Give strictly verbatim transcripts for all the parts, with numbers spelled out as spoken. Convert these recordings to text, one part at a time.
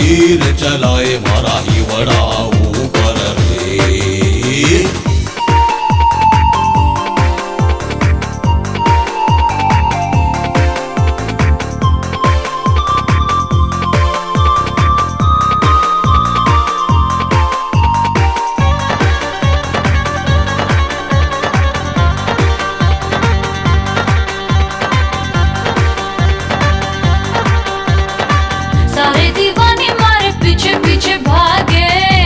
तीर चलाए मारा ही बड़ा ऊपर रे। सारे दीवाने मारे पीछे पीछे भागे,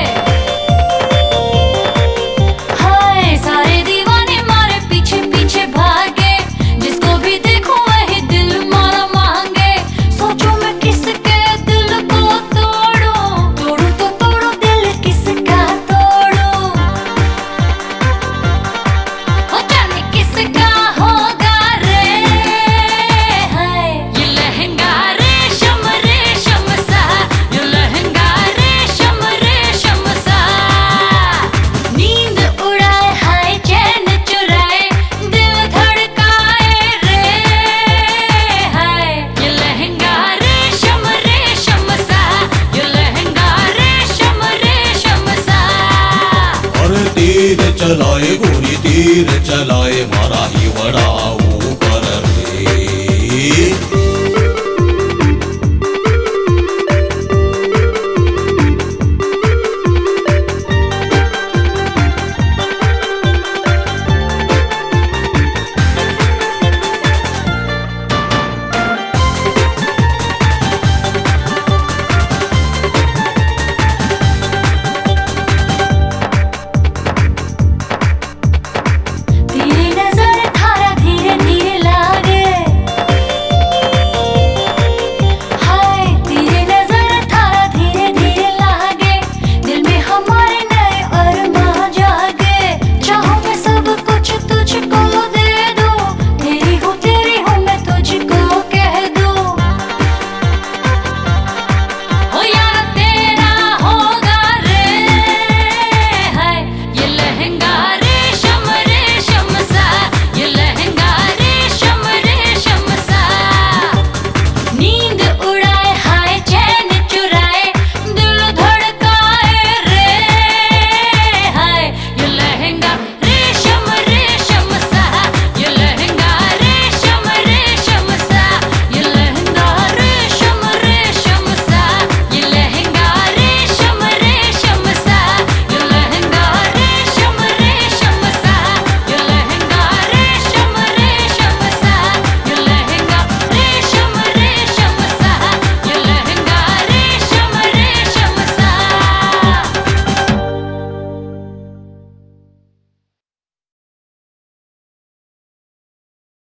हाय सारे दीवाने मारे पीछे पीछे भागे। जिसको भी देखो वही दिल मारा मांगे। सोचो मैं किसके दिल को तोड़ूं, तोड़ूं तो तोड़ूं दिल किसका तोड़ूं। हो जाने किसका होगा रे, हाय ये लहंगा रेशम रेशम सा, ये लहंगा रेशम रेशम सा। नींद उड़ाए हाय चैन चुराए, दिल धड़काए रे, हाय ये लहंगा रेशम रेशम सा, ये लहंगा रेशम रेशम सा। और तीर चलाए गोरी तीर चलाए मारा ही बड़ा